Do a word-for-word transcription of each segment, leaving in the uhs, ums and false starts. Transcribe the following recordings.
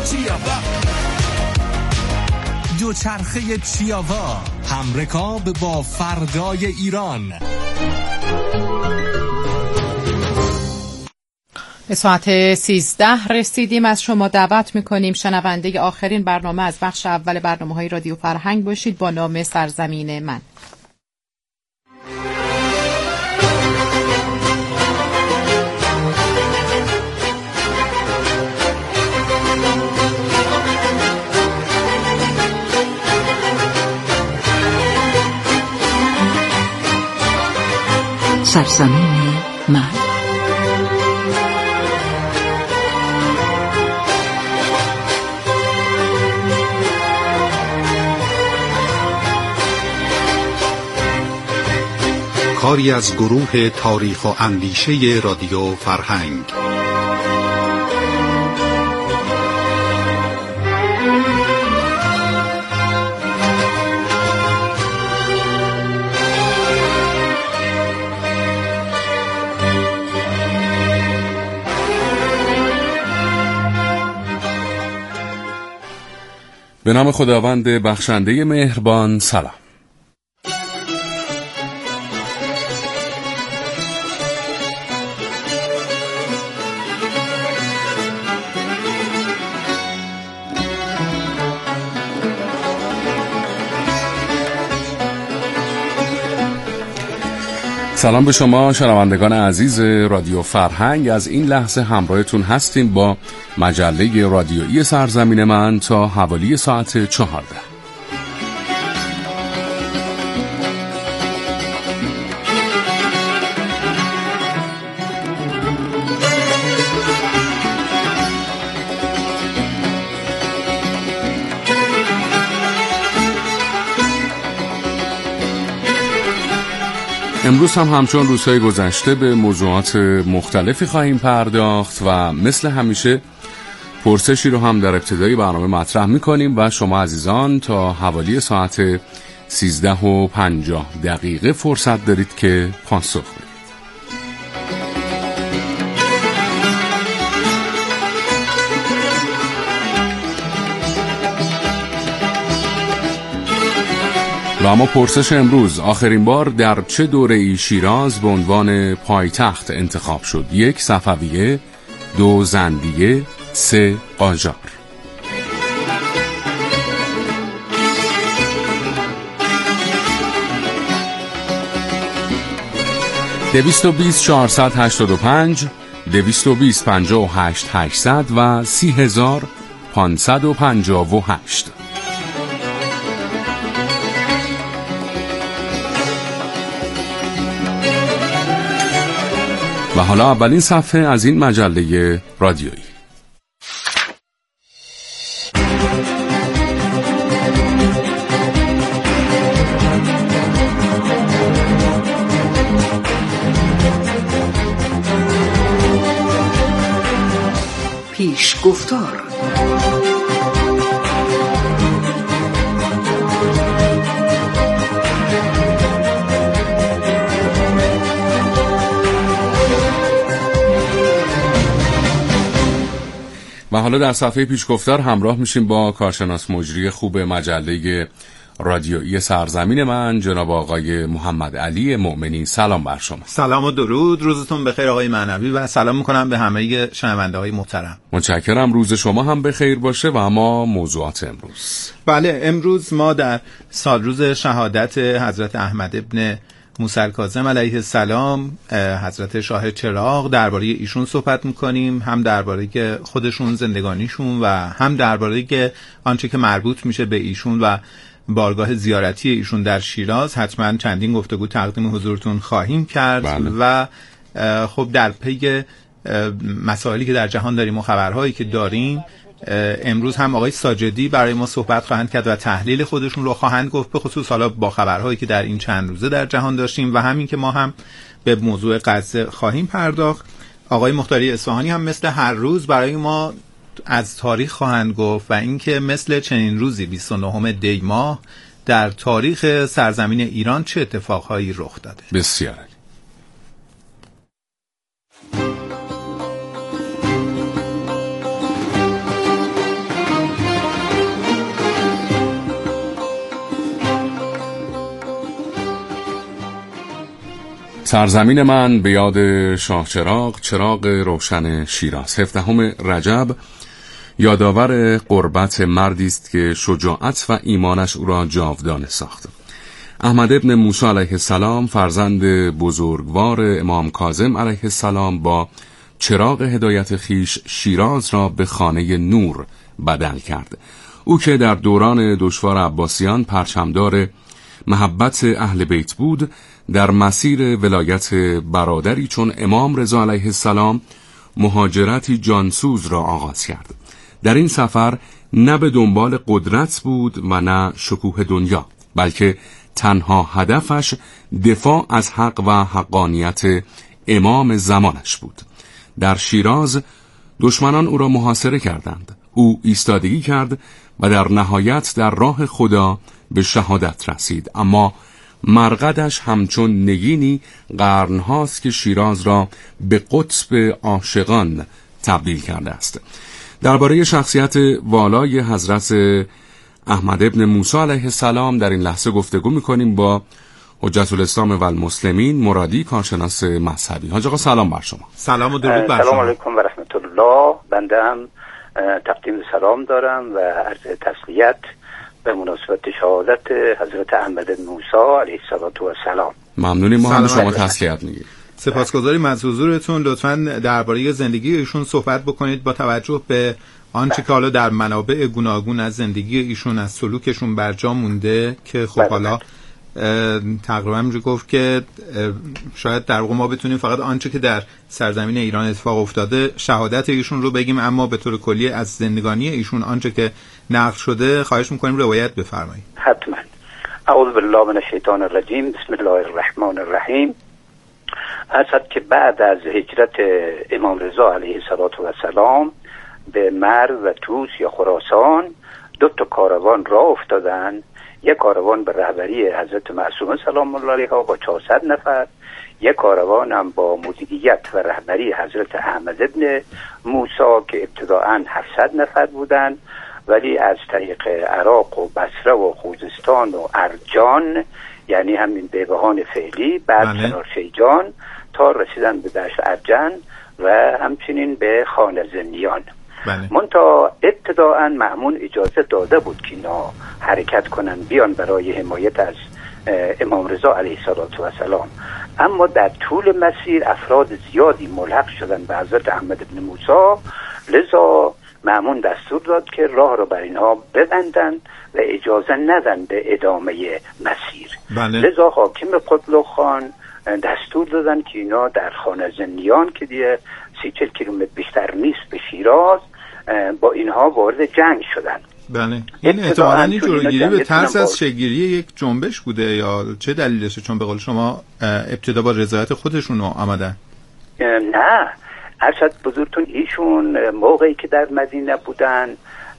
چیاوا، دوچرخه چیاوا، همرکاب با فردای ایران. به ساعت سیزده رسیدیم. از شما دعوت میکنیم شنونده آخرین برنامه از بخش اول برنامه‌های رادیو فرهنگ باشید با نام سرزمین من. سرزمین من. کاری از گروه تاریخ و اندیشه رادیو فرهنگ. به نام خداوند بخشنده مهربان. سلام. سلام به شما شنوندگان عزیز رادیو فرهنگ. از این لحظه همراهتون هستیم با مجله رادیویی سرزمین من تا حوالی ساعت چهارده. امروز هم همچون روزهای گذشته به موضوعات مختلفی خواهیم پرداخت و مثل همیشه پرسشی رو هم در ابتدای برنامه مطرح می‌کنیم و شما عزیزان تا حوالی ساعت سیزده و پنجاه دقیقه فرصت دارید که پاسخ بدید. و اما پرسش امروز: آخرین بار در چه دوره‌ای شیراز به عنوان پایتخت انتخاب شد؟ یک صفویه، دو زندیه، سه قاجار. دویست و بیست چهارصد هشتاد و پنج، دویست و بیست پنجاه و هشت هشتصد و سی هزار پانصد و پنجاه و هشت. و حالا اولین صفحه از این مجله رادیویی. پیش گفتار. و حالا در صفحه پیشگفتار همراه میشیم با کارشناس مجری خوب مجله رادیویی سرزمین من جناب آقای محمد علی مؤمنی. سلام بر شما. سلام و درود، روزتون بخیر آقای معنوی و سلام میکنم به همه شنونده های محترم. متشکرم، روز شما هم بخیر باشه. و اما موضوعات امروز. بله، امروز ما در سالروز شهادت حضرت احمد ابن موسی الکاظم علیه السلام، حضرت شاه چراغ، درباره ایشون صحبت میکنیم، هم درباره خودشون زندگانیشون و هم درباره آنچه که مربوط میشه به ایشون و بارگاه زیارتی ایشون در شیراز. حتما چندین گفتگو تقدیم حضورتون خواهیم کرد. بله. و خب در پی مسائلی که در جهان داریم و خبرهایی که داریم، امروز هم آقای ساجدی برای ما صحبت خواهند کرد و تحلیل خودشون رو خواهند گفت، به خصوص حالا با خبرهایی که در این چند روزه در جهان داشتیم و همین که ما هم به موضوع غزه خواهیم پرداخت. آقای مختاری اصفهانی هم مثل هر روز برای ما از تاریخ خواهند گفت و اینکه مثل چنین روزی بیست و نهم دی ماه در تاریخ سرزمین ایران چه اتفاقهایی رخ داده. بسیار. سرزمین من به یاد شاه چراغ، چراغ روشن شیراز. هفدهم رجب یادآور قربت مردی است که شجاعت و ایمانش او را جاودانه ساخت. احمد ابن موسی علیه السلام فرزند بزرگوار امام کاظم علیه السلام با چراغ هدایت خیش شیراز را به خانه نور بدل کرد. او که در دوران دشوار عباسیان پرچمدار محبت اهل بیت بود، در مسیر ولایت برادری چون امام رضا علیه السلام مهاجرتی جانسوز را آغاز کرد. در این سفر نه به دنبال قدرت بود و نه شکوه دنیا، بلکه تنها هدفش دفاع از حق و حقانیت امام زمانش بود. در شیراز دشمنان او را محاصره کردند. او ایستادگی کرد و در نهایت در راه خدا به شهادت رسید، اما مرقدش همچون نگینی قرنهاست که شیراز را به قطب عاشقان تبدیل کرده است. درباره شخصیت والای حضرت احمد ابن موسی علیه السلام در این لحظه گفتگو می‌کنیم با حجت الاسلام و المسلمین مرادی، کارشناس مذهبی. حاج آقا سلام بر شما. سلام و درود بر شما. سلام علیکم و رحمت الله. بنده هم تقدیم سلام دارم و عرض تسلیت به مناسبت شهادت حضرت احمد بن موسی علیه السلام. ممنونیم، ما هم شما تسلیت میگیم. سپاسگزاریم از حضورتون. لطفاً درباره زندگی ایشون صحبت بکنید با توجه به آنچه که حالا در منابع گوناگون از زندگی ایشون، از سلوکشون برجا مونده که خب حالا تقریبا میشه گفت که شاید در واقع ما بتونیم فقط آنچه که در سرزمین ایران اتفاق افتاده شهادت ایشون رو بگیم، اما به طور کلی از زندگانی ایشون آنچه که نقل شده خواهش میکنیم روایت بفرمایید. حتما. اعوذ بالله من الشیطان الرجیم. بسم الله الرحمن الرحیم. اصد که بعد از هجرت امام رضا علیه السلام به مرو و طوس یا خراسان دو تا کاروان راه افتادن. یک کاروان به رهبری حضرت معصومه سلام الله علیها با چهارصد نفر، یک کاروان هم با مدیریت و رهبری حضرت احمد ابن موسی که ابتداعاً هفتصد نفر بودند، ولی از طریق عراق و بصره و خوزستان و ارجان، یعنی همین بیبهان فعلی، بعد کنار شیجان تا رسیدن به دشت ارجن و همچنین به خانه زنیان. منتها ابتداعاً مأمون اجازه داده بود که اینا حرکت کنن بیان برای حمایت از امام رضا علیه السلام، اما در طول مسیر افراد زیادی ملحق شدن به حضرت احمد بن موسی، لذا مأمون دستور داد که راه را بر اینها ببندن و اجازه ندن به ادامه مسیر. بله. لذا حاکم قتلغ خان دستور دادن که اینا در خانه زنیان که دیگه سی چل کیلومتر بیشتر نیست به شیراز، با اینها وارد جنگ شدن. بله. این احتمالاً این جلوگیری به ترس از شکل‌گیری یک جنبش بوده یا چه دلیلشه؟ چون به قول شما ابتدا با رضایت خودشون آمدن. نه، ارشد بزرگتون ایشون موقعی که در مدینه بودن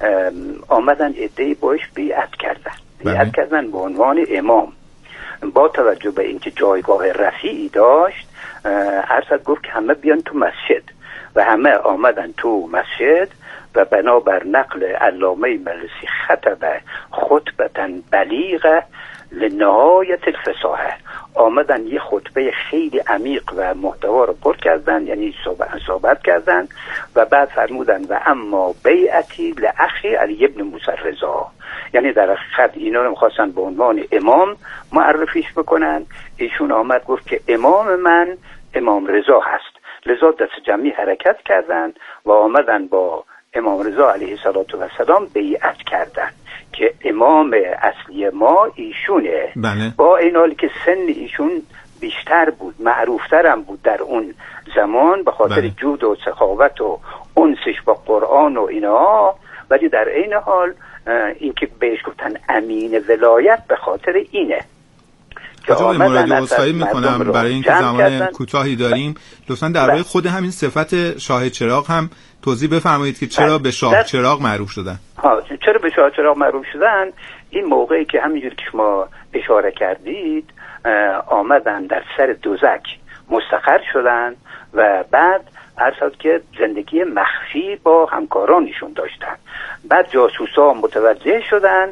آمدن عده‌ای باش بیعت کردن. بیعت کردن به عنوان امام. با توجه به اینکه جایگاه رفیعی داشت، ارشد گفت که همه بیان تو مسجد و همه آمدن تو مسجد و بنابر نقل علامه ملسی خطبه خطبتن بلیغه لنهایت الفصاحه، آمدن یه خطبه خیلی عمیق و محتوا رو پر کردن، یعنی صحبت کردن و بعد فرمودن و اما بیعتی لاخی علی ابن موسی رضا، یعنی در حقیقت اینا رو می‌خواستن به عنوان امام معرفیش بکنن. ایشون آمد گفت که امام من امام رضا هست، لذا دست جمعی حرکت کردن و آمدن با امام رضا علیه السلام بیعت کردن که امام اصلی ما ایشونه. بله. با این حالی که سن ایشون بیشتر بود، معروفتر هم بود در اون زمان به خاطر بله. جود و سخاوت و انسش با قرآن و اینا، ولی در این حال اینکه بهش گفتن امین ولایت به خاطر اینه. آقای مرادی عذرخواهی میکنم برای اینکه زمان کوتاهی داریم، لطفاً درباره خود همین صفت شاه چراغ هم توضیح بفرمایید که چرا به شاه چراغ معروف شدن. ها، چرا به شاه چراغ معروف شدن؟ این موقعی که همینجور که شما اشاره کردید آمدن در سر دوزک مستقر شدن و بعد عرض که زندگی مخفی با همکارانشون داشتن. بعد جاسوسا متوجه شدن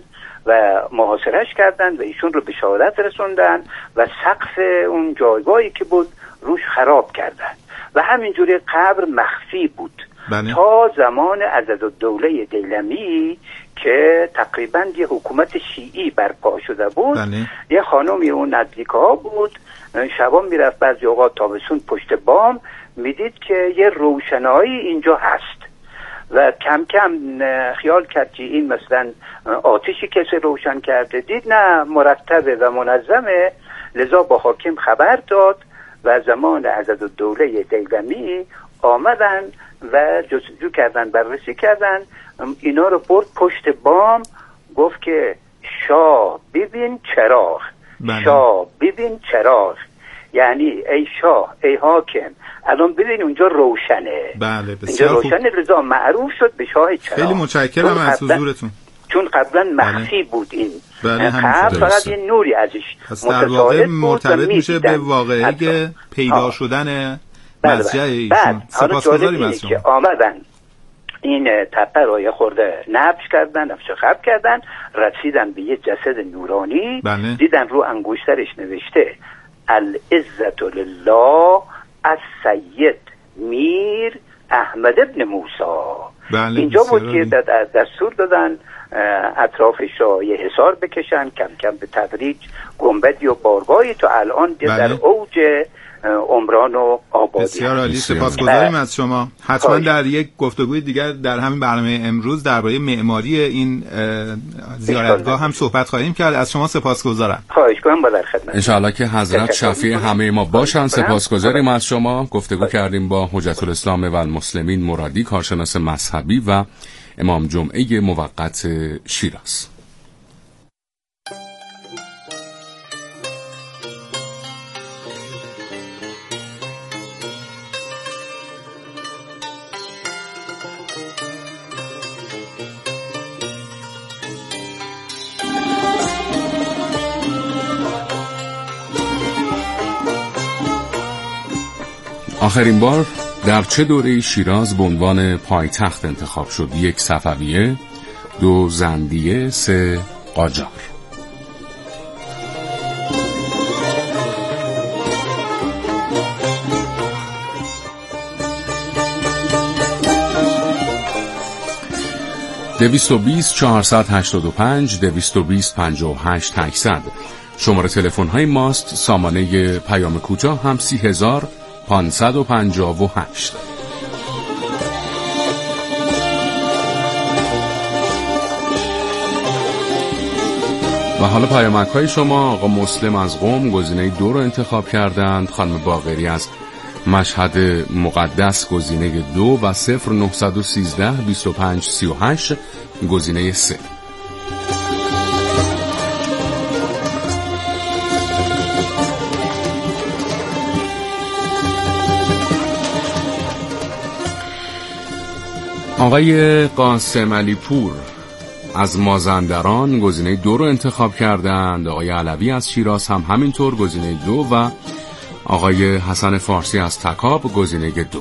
و محاصرهش کردن و ایشون رو به شهادت رسوندن و سقف اون جایگاهی که بود روش خراب کردن و همینجوری قبر مخفی بود بله. تا زمان عضدالدوله دیلمی که تقریبا یه حکومت شیعی برپا شده بود. بله. یه خانمی اون نزدیک‌ها بود، شبا میرفت بعضی اوقات تابستون پشت بام میدید که یه روشنایی اینجا هست و کم کم خیال کرد که این مثلا آتشی کسی روشن کرده، دید نه مرتبه و منظمه، لذا با حاکم خبر داد و زمان عضدالدوله دیلمی آمدن و جستجو کردن، بررسی کردن، اینا رو برد پشت بام، گفت که شاه ببین چراغ. بله. شاه ببین چراغ، یعنی ای شاه ای حاکم الان ببین اونجا روشنه. بله بسیار خوب. روشنه، رضا معروف شد به شاه چراغ. خیلی متشکرم از حضورتون. چون قبلا مخفی بله. بود این. بله فقط یه نوری ازش متساعد مرتبط میشه به واقعه پیدا شدن مسجد ایشون. سپاسگزاریم از شما. که آمدن این تپه رو یه خورده نبش کردن، نبش خب کردن، رسیدن به یه جسد نورانی. بله. دیدن رو انگشترش نوشته العزت لله السید میر احمد ابن موسی. بله. اینجا بود که دستور دادن اطرافش را یه حصار بکشن، کم کم به تدریج گنبدی و بارگاهی تا الان بله. در اوج عمران و آبادی. بسیار عالی، سپاسگزاریم از شما. حتما در یک گفتگوی دیگر در همین برنامه امروز درباره معماری این زیارتگاه هم صحبت خواهیم کرد. از شما سپاسگزارم. خواهش کنم، با در خدمت. ان شاءالله که حضرت شفیع همه ما باشن. سپاسگزاریم از شما. گفتگو کردیم با حجت الاسلام و المسلمین مرادی، کارشناس مذهبی و امام جمعه موقت شیراز. آخرین بار در چه دوره شیراز به عنوان پایتخت انتخاب شد؟ یک صفویه، دو زندیه، سه قاجار. دویست و بیست چهارصد هشتاد و پنج دویست و بیست پنجاه و هشت هشتصد شماره تلفن های ماست. سامانه پیام کوتاه هم سی هزار پانصد و پنجاه و هشت. و حالا پیامک های شما. آقا مسلم از قم گزینه دو رو انتخاب کردند، خانم باقری از مشهد مقدس گزینه دو و صفر نهصد و سیزده بیست و پنج سی و هشت گزینه سه. آقای قاسم علی پور از مازندران گزینه دو رو انتخاب کردند. آقای علوی از شیراز هم همینطور گزینه دو و آقای حسن فارسی از تکاب گزینه دو.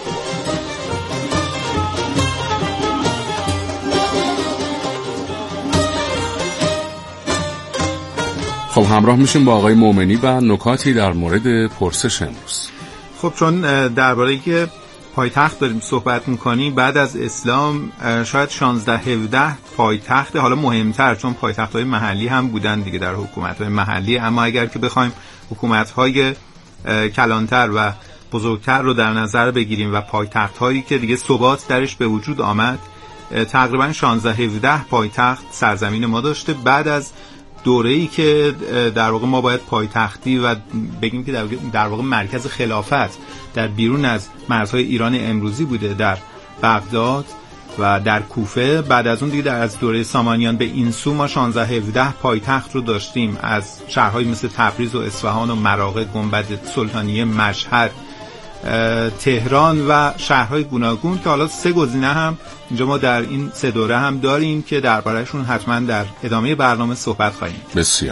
خب همراه میشیم با آقای مومنی و نکاتی در مورد پرسش امروز. خب چون درباره که پایتخت داریم صحبت میکنیم، بعد از اسلام شاید شانزده هفده پایتخت، حالا مهمتر چون پایتخت‌های محلی هم بودن دیگه در حکومت‌های محلی، اما اگر که بخوایم حکومت‌های کلانتر و بزرگتر رو در نظر بگیریم و پایتخت‌هایی که دیگه ثبات درش به وجود آمد، تقریبا شانزده هفده پایتخت سرزمین ما داشته. بعد از دوره‌ای که در واقع ما باید پایتختی و بگیم که در واقع مرکز خلافت در بیرون از مرزهای ایران امروزی بوده، در بغداد و در کوفه، بعد از اون دیگه در از دوره سامانیان به این سو ما شانزده هفده پایتخت رو داشتیم، از شهرهای مثل تبریز و اصفهان و مراغه، گنبد سلطانیه، مشهد، تهران و شهرهای گوناگون که حالا سه گزینه هم اینجا ما در این سه دوره هم داریم که درباره‌شون حتما در ادامه برنامه صحبت خواهیم. بسیار.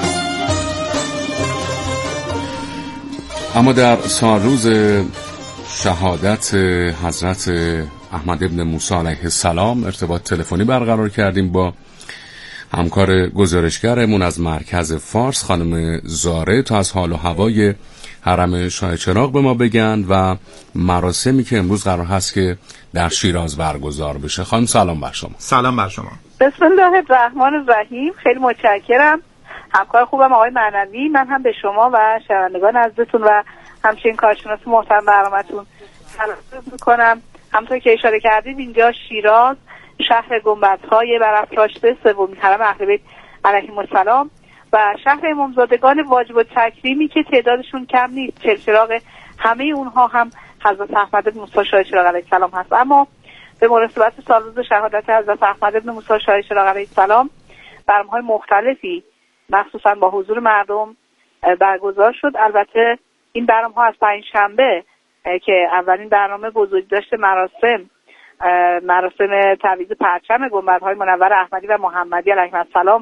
اما در سالروز شهادت حضرت احمد ابن موسی علیه السلام ارتباط تلفنی برقرار کردیم با همکار گزارشگرمون از مرکز فارس خانم زاره تا از حال و هوای حرم شاه چراغ به ما بگن و مراسمی که امروز قرار هست که در شیراز برگزار بشه. خانم سلام بر شما. سلام بر شما. بسم الله الرحمن الرحیم. خیلی متشکرم. همکار خوبم آقای معنوی، من هم به شما و شنوندگان عزیزتون و همچنین کارشناس محترم برنامه‌تون سلام می‌کنم. همونطور که اشاره کردید اینجا شیراز شهر گنبدهای برافراشته سومین حرم اهل بیت علیهم السلام و شهر امامزادگان واجب التکریمی که تعدادشون کم نیست. چلچراغ همه اونها هم حضرت احمد بن موسی شاه چراغ علیه السلام هست. اما به مناسبت سالروز شهادت حضرت احمد بن موسی شاه چراغ علیه السلام برنامه‌های مختلفی مخصوصا با حضور مردم برگزار شد. البته این برنامه‌ها از پنجشنبه که اولین برنامه بزرگداشت مراسم مراسم تعویض پرچم گنبدهای منور احمدی و محمدی علیهم السلام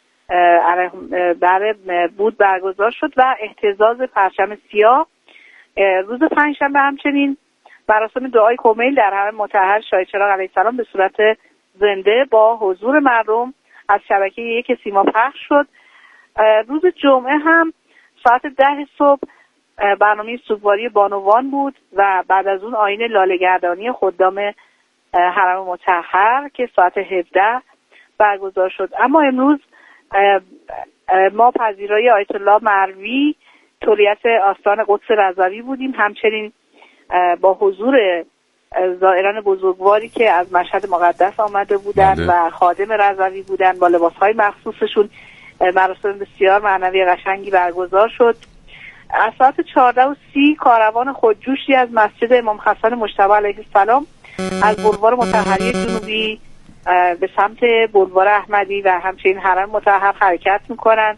برای بود برگزار شد و اهتزاز پرچم سیاه. روز پنجشنبه همچنین مراسم دعای کمیل در حرم مطهر شاه چراغ علیه السلام به صورت زنده با حضور مردم از شبکه یک سیما پخش شد. روز جمعه هم ساعت ده صبح برنامه سوگواری بانوان بود و بعد از اون آیین لاله‌گردانی خدام حرم مطهر که ساعت هفده برگزار شد. اما امروز ما پذیرای آیت الله مروی تولیت آستان قدس رضوی بودیم، همچنین با حضور زائران بزرگواری که از مشهد مقدس آمده بودند و خادم رضوی بودند با لباسهای مخصوصشون. مراسم بسیار معنوی قشنگی برگزار شد. از ساعت چهارده و سی کاروان خودجوشی از مسجد امام حسن مجتبی علیه السلام از بلوار مطهری جنوبی به سمت بلوار احمدی و همچنین حرم مطهر حرکت میکنن.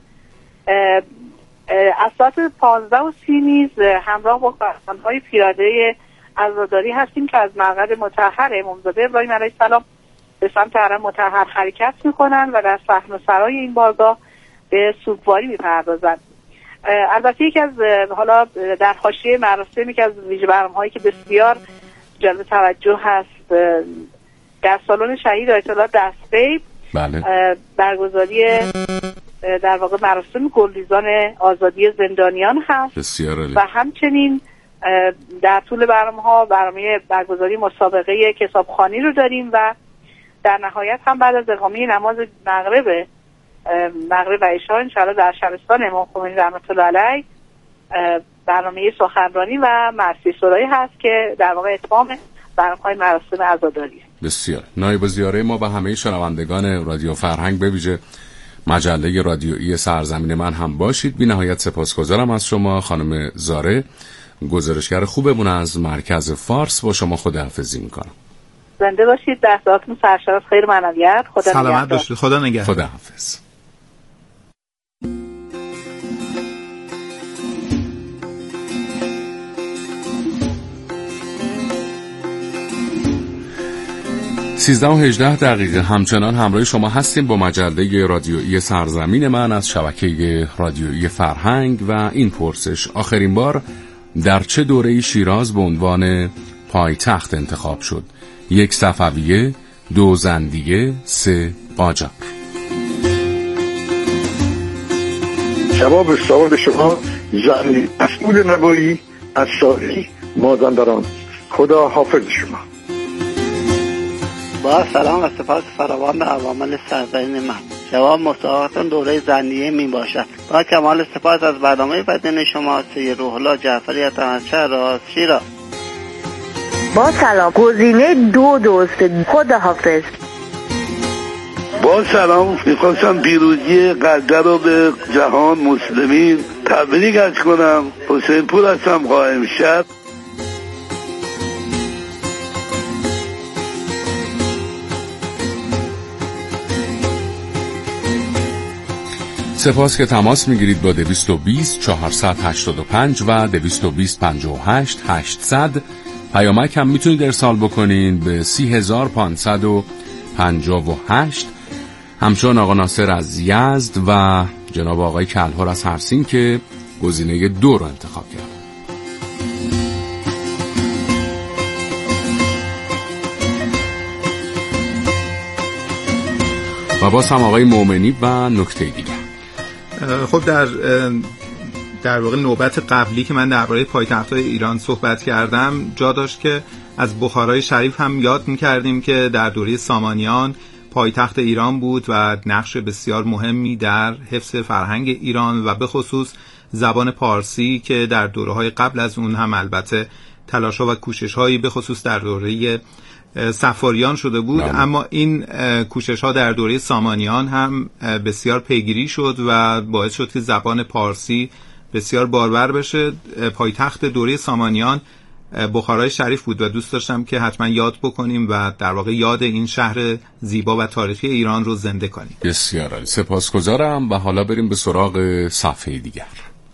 از ساعت پانزده و سی نیز همراه با کاروان‌های پیاده عزاداری هستیم که از مقعد مطهر امامزاده ابراهیم علیه السلام به سمت حرم مطهر حرکت میکنن و در صحن و سرای این بارگاه به سوگواری میپردازند. البته یکی از حالا در حاشیه مراسم که از ویژه برنامه‌هایی که بسیار جلب توجه هست در سالن شهید آیت الله دست‌غیب بله. برگزاری در واقع مراسم گلریزان آزادی زندانیان هست بسیار عالی. و همچنین در طول برنامه‌ها برنامه برگزاری مسابقه کتابخوانی رو داریم و در نهایت هم بعد از اقامه نماز مغرب مغرب و عشا انشاءالله در شبستان امام خمینی رحمت الله علیه برنامه سخنرانی و مرثیه سرایی هست که در واقع اتمام برنامه‌های مراسم عزاداری. بسیار. نایب زیاره ما و همه شنوندگان رادیو فرهنگ به ویژه مجله رادیویی سرزمین من هم باشید. بی نهایت سپاسگزارم از شما خانم زاره، گزارشگر خوبمون از مرکز فارس. با شما خداحافظی میکنم. زنده باشید. در ساعتون سرشار خیر معنویت. خدا نگهدار. سلامت باشید. خدا نگهدار. خداحافظ. سیزده و هجده دقیقه همچنان همراه شما هستیم با مجله رادیویی سرزمین من از شبکه رادیویی فرهنگ و این پرسش: آخرین بار در چه دوره‌ای شیراز به عنوان پایتخت انتخاب شد؟ یک صفویه، دو زندیه، سه قاجار. جواب سوال شما زنی مسئول نبایی از سالی مازندران. خدا حافظ شما. با سلام و سپاس فراوان به عوامل سرزمین من. جواب مسابقتون دوره زندیه می باشد. با کمال سپاس از برنامه بدن شما. سید روح الله جعفری از شهر راست شیراز. با سلام گزینه دو دوست. خدا حافظ. با سلام میخواستم پیروزی قدر رو به جهان مسلمین تبریک عرض کنم. حسین پور هستم قائم شهر. سپاس که تماس میگیرید با دویست و بیست چهارصد هشتاد و پنج و دویست و بیست پنجاه و هشت هشتصد. پیامک هم میتونید ارسال بکنین به سی هزار پانصد و پنجاه و هشت. همچون آقا ناصر از یزد و جناب آقای کلهر از هرسین که گزینه دو رو انتخاب کرد. و باز هم آقای مومنی و نکته دیگر. خب در در واقع نوبت قبلی که من درباره پایتخت‌های ایران صحبت کردم جا داشت که از بخارای شریف هم یاد می‌کردیم که در دوره سامانیان پایتخت ایران بود و نقش بسیار مهمی در حفظ فرهنگ ایران و به خصوص زبان پارسی که در دوره‌های قبل از اون هم البته تلاش‌ها و کوشش‌هایی به خصوص در دوره صفاریان شده بود. بله. اما این کوشش‌ها در دوره سامانیان هم بسیار پیگیری شد و باعث شد که زبان پارسی بسیار بارور بشه. پایتخت دوره سامانیان بخارای شریف بود و دوست داشتم که حتما یاد بکنیم و در واقع یاد این شهر زیبا و تاریخی ایران رو زنده کنیم. بسیار عالی، سپاسگزارم. و حالا بریم به سراغ صفحه دیگر.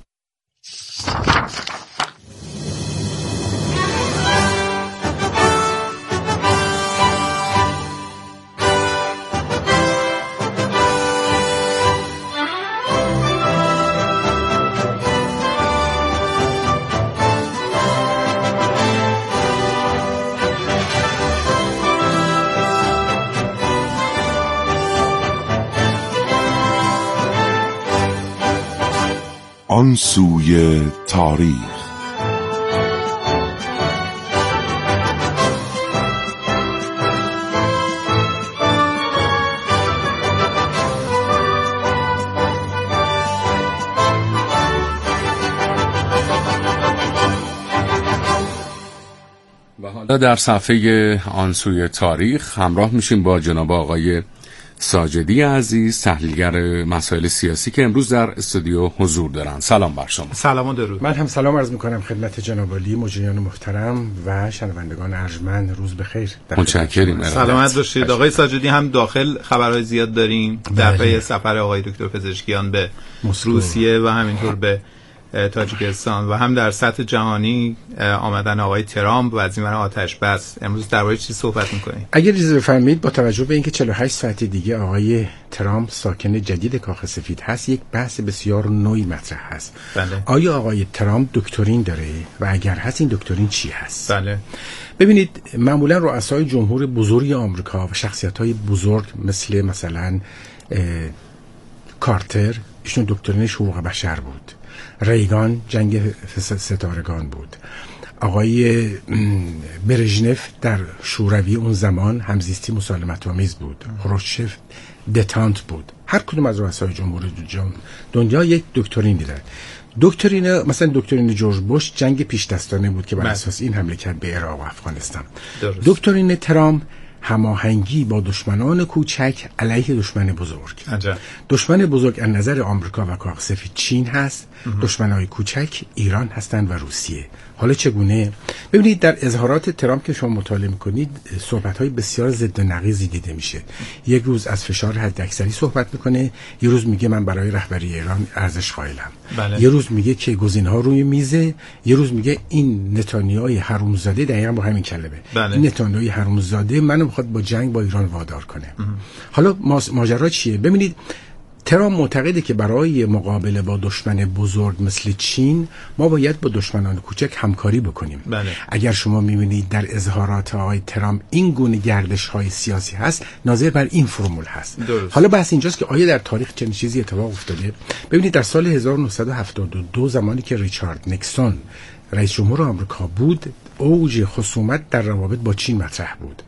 آن سوی تاریخ. و حالا در صفحه آن سوی تاریخ همراه میشیم با جناب آقای ساجدی عزیز، تحلیلگر مسائل سیاسی که امروز در استودیو حضور دارن. سلام بر شما. سلام و درود. من هم سلام عرض میکنم خدمت جناب عالی مجریان محترم و شنوندگان ارجمند. روز بخیر. متشکریم. سلامت باشید. آقای ساجدی، هم داخل خبرهای زیاد داریم. دفعه سفر آقای دکتر پزشکیان به مسکو، روسیه و همینطور به تاجیکستان و هم در سطح جهانی آمدن آقای ترامپ و از این آتش بس. امروز درباره چی صحبت می‌کنیم؟ اگر اجازه بفرمایید با توجه به اینکه چهل و هشت ساعت دیگه آقای ترامپ ساکن جدید کاخ سفید هست، یک بحث بسیار نوعی مطرح هست. بله. آیا آقای ترامپ دکترین داره و اگر هست این دکترین چی هست؟ بله. ببینید، معمولا رؤسای جمهور بزرگ آمریکا و شخصیت‌های بزرگ مثل مثلا کارتر، ایشون دکترینش حقوق بشر بود. ریگان جنگ ستارگان بود. آقای برژنف در شوروی اون زمان همزیستی مسالمت آمیز بود. خروشچف دتانت بود. هر کدوم از رؤسای جمهور دنیا یک دکترین دیدن. دکترین مثلا دکترین جورج بوش جنگ پیش دستانه بود که بر اساس این حمله کرد به عراق و افغانستان. درست. دکترین ترامپ هماهنگی با دشمنان کوچک علیه دشمن بزرگ. عجب. دشمن بزرگ از نظر آمریکا و کاخ سفید چین هست، دشمنای کوچک ایران هستند و روسیه. حالا چگونه؟ ببینید در اظهارات ترامپ که شما مطالعه می‌کنید صحبت‌های بسیار ضد و نقیضی دیده میشه. یک روز از فشار حداکثری صحبت میکنه، یه روز میگه من برای رهبری ایران ارزش قائلم. بله. یه روز میگه که گزینه‌ها روی میزه، یه روز میگه این نتانیاهوی حرومزاده، دقیقاً با همین کلمه. بله. این نتانیاهوی حرومزاده منو میخواد با جنگ با ایران وادار کنه. اه. حالا ماجرا چیه؟ ببینید ترامپ معتقده که برای مقابله با دشمن بزرگ مثل چین ما باید با دشمنان کوچک همکاری بکنیم. بله. اگر شما می‌بینید در اظهارات آقای ترامپ این گونه گردش‌های سیاسی هست، ناظر بر این فرمول هست. درست. حالا بحث اینجاست که آیا در تاریخ چنین چیزی اتفاق افتاده؟ ببینید در سال هزار و نهصد و هفتاد و دو زمانی که ریچارد نیکسون رئیس جمهور آمریکا بود، اوج خصومت در روابط با چین مطرح بود.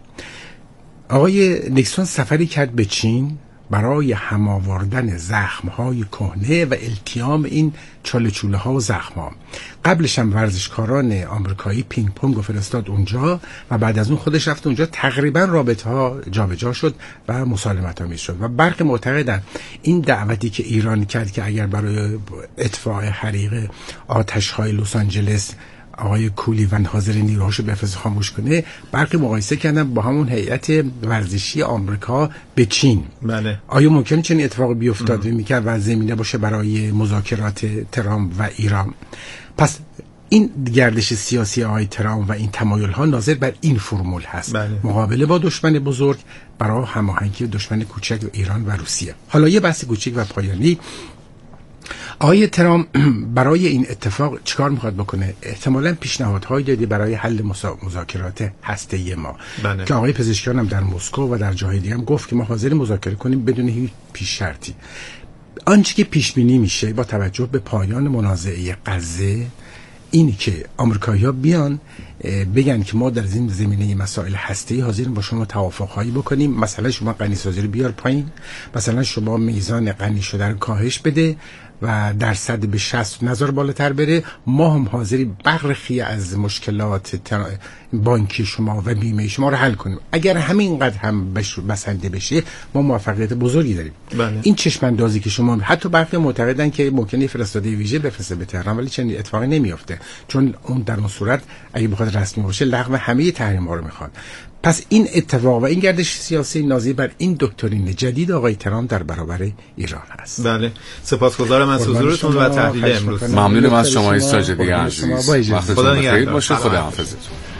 آقای نیکسون سفری کرد به چین برای هماوردن زخم‌های کهنه و التیام این چاله چوله ها و زخم‌ها. قبلش هم ورزشکاران آمریکایی پینگ پونگ فرستاد اونجا و بعد از اون خودش رفت اونجا. تقریبا رابطه‌ها جابجا شد و مسالمت آمیز شد و برخی معتقدن این دعوتی که ایران کرد که اگر برای اطفاء حریق آتش‌های لس آنجلس آقای کولیون حاضر نیروهاشو بفرسته خاموش کنه، برخی مقایسه کردن با همون هیئت ورزشی آمریکا به چین. بله. آیا ممکنه چنین اتفاقی بیفتاد و میکرد و زمینه باشه برای مذاکرات ترامپ و ایران؟ پس این گردش سیاسی آقای ترامپ و این تمایل ها ناظر بر این فرمول هست. بله. مقابله با دشمن بزرگ برای هماهنگی دشمن کوچک ایران و روسیه. حالا یه بحث کوچیک و پایانی، آقای ترامپ برای این اتفاق چیکار میخواد بکنه؟ احتمالاً پیشنهادهایی داده برای حل مذاکرات هسته‌ای ما بله. که آقای پزشکیان هم در مسکو و در جاهای دیگه هم گفت که ما حاضر مذاکره کنیم بدون هیچ پیش شرطی. آنچه که پیش بینی میشه با توجه به پایان منازعه غزه اینی که آمریکایی‌ها بیان بگن که ما در این زمینه مسائل هسته‌ای حاضریم با شما توافق‌هایی بکنیم، مثلا شما غنی‌سازی رو بیار پایین، مثلا شما میزان غنی شدن کاهش بده و درصد به شصت نظر بالاتر بره، ما هم حاضریم برخی از مشکلات بانکی شما و بیمه شما رو حل کنیم. اگر همینقدر هم بسنده بشه ما موفقیت بزرگی داریم. بله. این چشم اندازی که شما حتی برخی معتقدن که ممکنه فرستاده ویژه بفرسته به تهران، ولی چنین اتفاقی نمیافته، چون اون در اون صورت اگه بخواد رسمی باشه لغو همه تحریم‌ها رو میخواد. پس این اتفاق و این گردش سیاسی ناظر بر این دکترین جدید آقای ترامپ در برابر ایران است. بله، سپاسگزارم از حضورتون و تحلیل امروز. ممنونم از شما ساجدی عزیز. خدا بخیر باشه. خدا حافظتون.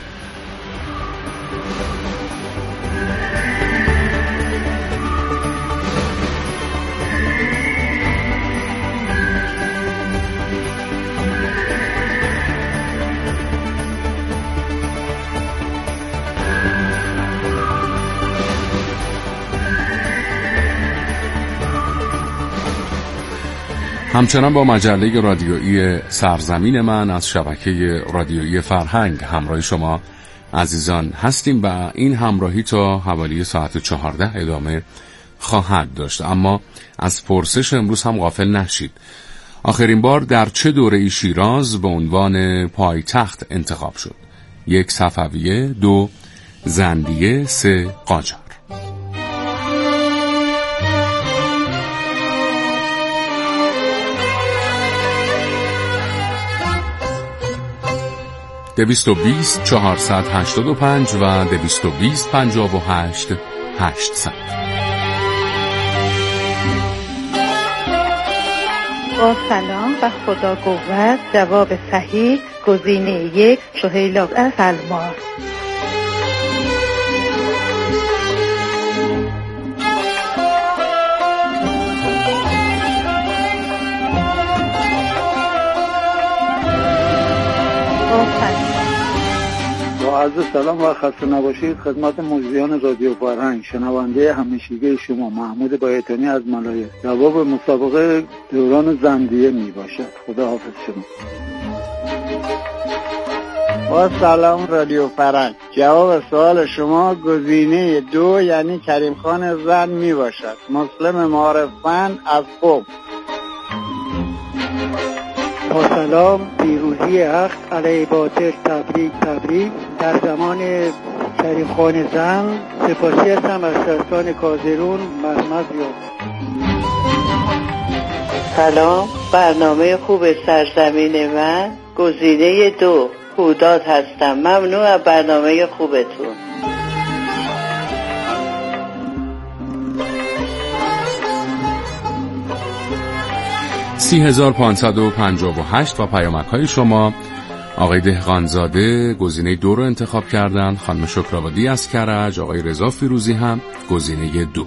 همچنان با مجله رادیویی سرزمین من از شبکه رادیویی فرهنگ همراه شما عزیزان هستیم و این همراهی تا حوالی ساعت چهارده ادامه خواهد داشت. اما از پرسش امروز هم غافل نشید. آخرین بار در چه دوره شیراز به عنوان پایتخت انتخاب شد؟ یک صفویه، دو زندیه، سه قاجار. دویست و بیست چهارصد هشتاد و پنج و دویست و بیست پنجاه و هشت هشتصد. با سلام و خدا قوت. جواب صحیح گزینه یک سهیلا سلمار. عرض سلام و خسته نباشید خدمت مجریان رادیو فرهنگ، شنونده همیشگی شما محمود بایتانی از ملایه. جواب مسابقه دوران زندیه می باشد. خدا حافظ شما. با سلام رادیو فرهنگ. جواب سوال شما گزینه دو یعنی کریم خان زند می باشد. مسلم معارفن از خوب. با سلام، پیروزی حق علیه باطل، تبریک تبریک. در زمان کریم خان زند سپاسی هستم از سلطان کازرون مرمز یاد. سلام، برنامه خوب سرزمین من گزینه دو خوداد هستم. ممنون از برنامه خوبتون. سی هزار پانصد و پنجاه و هشت و پیامک های شما. آقای دهقانزاده گزینه دو رو انتخاب کردن، خانم شکرآبادی از کرج، آقای رضا فیروزی هم گزینه دو.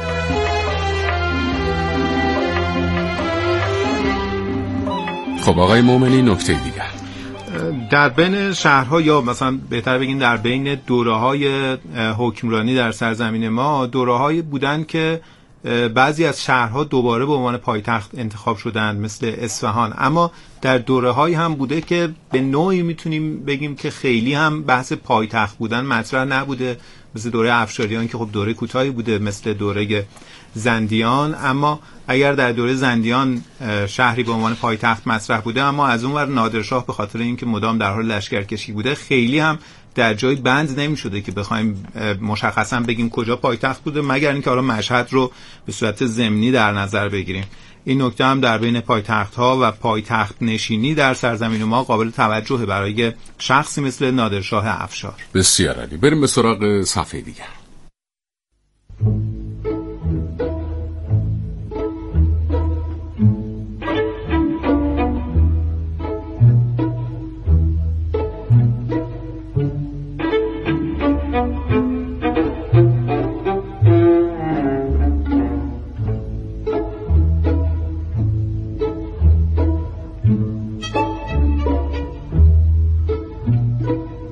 خب آقای مومنی نکته دیگر در بین شهرها یا مثلا بهتر بگیم در بین دوره‌های حکمرانی در سرزمین ما دوره‌هایی بودن که بعضی از شهرها دوباره به عنوان پایتخت انتخاب شدند مثل اصفهان، اما در دوره‌هایی هم بوده که به نوعی میتونیم بگیم که خیلی هم بحث پایتخت بودن مطرح نبوده، مثل دوره افشاریان که خب دوره کوتاهی بوده، مثل دوره زندیان. اما اگر در دوره زندیان شهری به عنوان پایتخت مطرح بوده، اما از اون ور نادرشاه به خاطر اینکه مدام در حال لشکرکشی بوده خیلی هم در جای بند نمی شده که بخوایم مشخصا بگیم کجا پایتخت بوده، مگر اینکه حالا مشهد رو به صورت ضمنی در نظر بگیریم. این نکته هم در بین پایتخت ها و پایتخت نشینی در سرزمین ما قابل توجهه برای شخصی مثل نادرشاه افشار. بسیار عالی. بریم به سراغ صفحه دیگر.